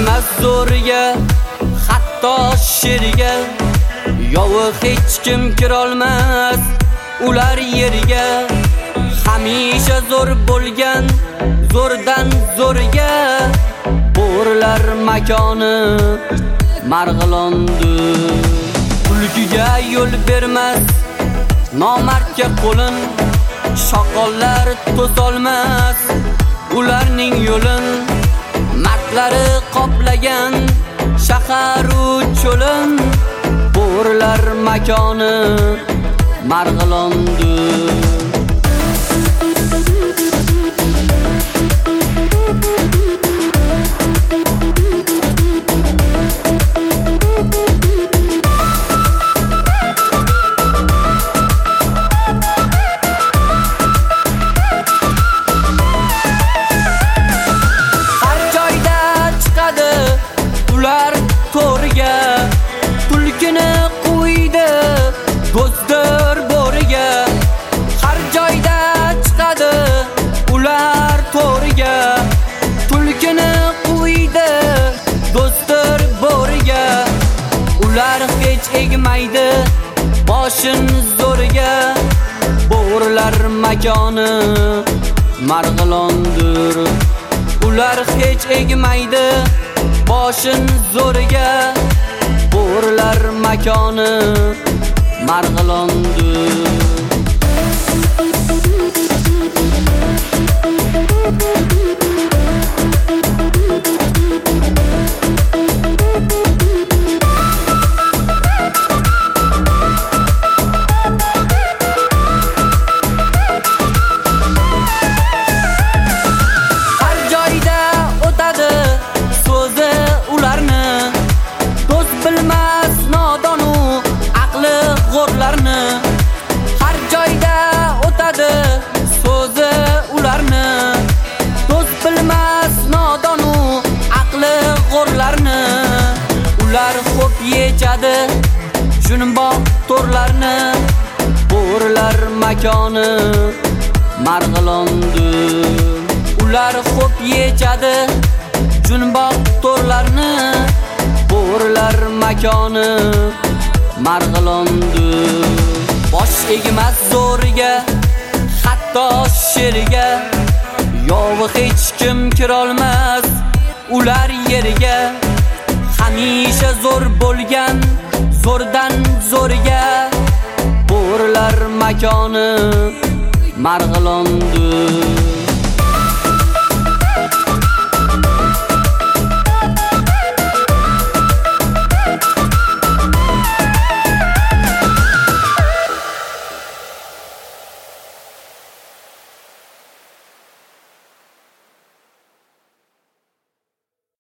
egmas zo'riga, hatto sherga. Yo'q hech kim kirolmas ular yerga. Hamisha zo'r bo'lgan, zo'rdan zo'rga. Bo'rlar makoni Marg'ilondi. Kulgiga yo'l bermas nomardga qo'lin. Shoqollar to'solmas ularning yo'lin. Mardlari qoplagan shahar u cho'lin. Bo'rlar makoni Marg'ilondi. Ular to'riga, tulkini qo'ydi do'stdir bo'riga. Har joyda chiqadi ular to'riga, tulkini qo'ydi do'stdir bo'riga. Ular hech egmaydi boshin zo'riga. Bo'rlar makoni Marg'ilondir. Ular hech egmaydi boshin zo'riga. Bo'rlar makoni Marg'ilondir. Har joyda o'tadi so'zi ularni. Do'st bilmas nodonu aqli g'o'rlarni. Har joyda o'tadi so'zi ularni. Do'st bilmas nodonu aqli g'o'rlarni. Ular xo'p yechadi junboq to'rlarni. Bo'rlar makoni Marg'ilondi. Ular xo'p yechadi junboq to'rlarni. Bo'rlar makoni Marg'ilondi. Bosh egmas zo'riga, hatto sherga. Yo'q hech kim kirolmas ular yerga. Hamisha zo'r bo'lgan, zo'rdan zo'rga. Bo'rlar makoni Marg'ilondi.